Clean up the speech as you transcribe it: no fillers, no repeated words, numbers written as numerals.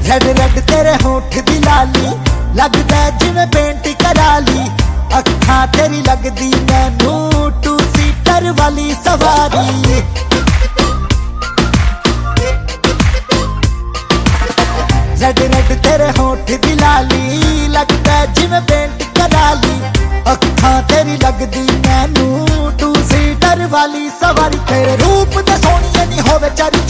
Red red तेरे होठ दी लाली लगदा जिवें पेंट करा ली। अखां तेरी लगदी मैनू टू सीटर वाली सवारी। रेड रेड तेरे होठ दी लाली लगदा जिवें पेंट करा ली। अखां तेरी लगदी मैनू टू सीटर वाली सवारी। तेरे रूप दे सोहणिए नी होवे चारी